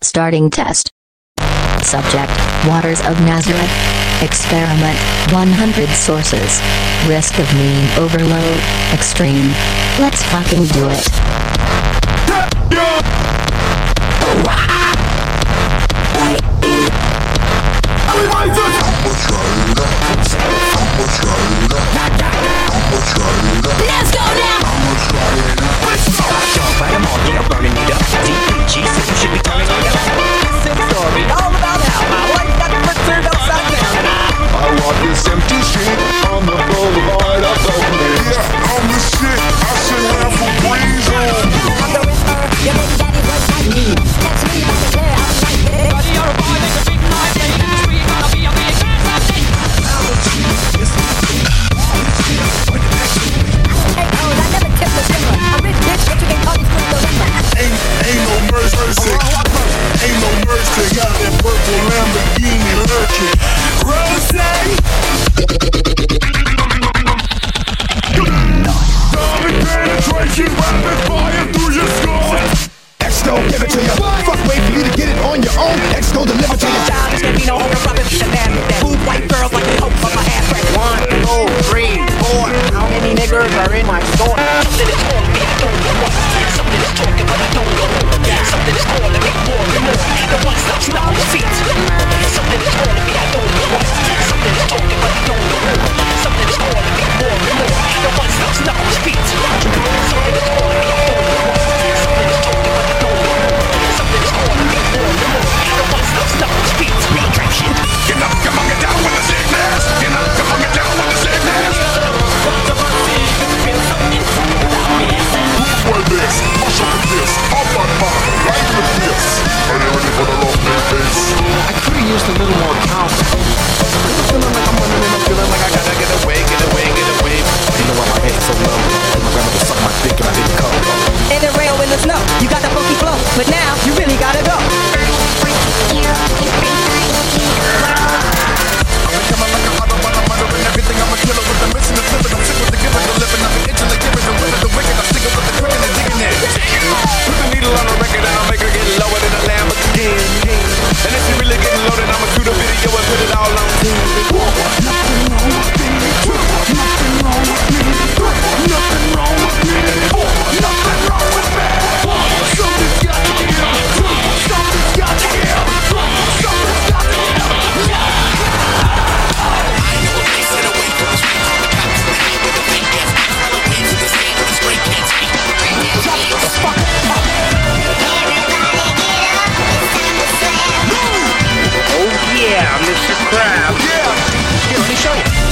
Starting test. Subject, Waters of Nazareth. Experiment, 100 sources. Risk of mean overload, extreme. Let's fucking do it. Let's go now! Burning it up. DPG, so you should be turning it up. Sick story, all about how my life got turned upside down. I walk this empty street on the boulevard of Oakland. Yeah, I'm the shit. I should have a breeze on. I'm the whisper, your baby daddy was like me. That's me, that's the girl, I'm like this. Buddy, you're a boy, make a big noise. Yeah, you know you gotta be a big man someday. Hey, oh, I never tipped the finger. A rich bitch, but you can call me through the river. Ain't no mercy. Ain't no mercy. Got that purple Lamborghini lurking. Rose. Solid penetration, rapid fire through your skull. X gon' give it to you. Fuck, wait for you to get it on your own. X gon' deliver to you. Child, it's gonna be no home rubbish. That food white girls like the hope of my ass. 1, 2, 3, 4. How many niggers are in my store? Something is calling me, I don't know what. Something is talking, but I don't know what. Something is calling me more and more. The one stops now on the feet. Something is calling me, I don't know what. Something is talking, but I don't know what. Something is calling me more and more. The one stops now on the feet. Something is calling me, I don't know what. Something is talking, but I don't know what. Something is calling me more and more. The one stops now on the feet. Retraction. Get up, come on, get down with the sickness. Get up, come on, get down with the sickness. Well, this, push up with this, up on mine, right with this. Are you ready for the long face? I could've used a little more confidence. I'm feeling like I'm running and I'm feeling like I gotta get away. You know why my hands so numb? My grandmother sucked my dick and I didn't come. In the rail in the snow, you got the funky flow, but now you really gotta go. I'm coming like a mother when I'm murdering everything. I'm a killer with the mission of living. I'm sick with the giving, the living. I've been itching like giving the winner, the wicked. I'm sticking with the quick and the digging it. Put the needle on the record and I'll make her get lower than a Lamborghini. And if you really getting loaded, I'ma shoot a video and put it all on TV. Nothing wrong with me. Nothing wrong with me. Nothing wrong with me. Nothing wrong with me. Something's got to give. Something's got to give. Something's got to give. Oh yeah, Mr. Crab. Yeah, let me show you.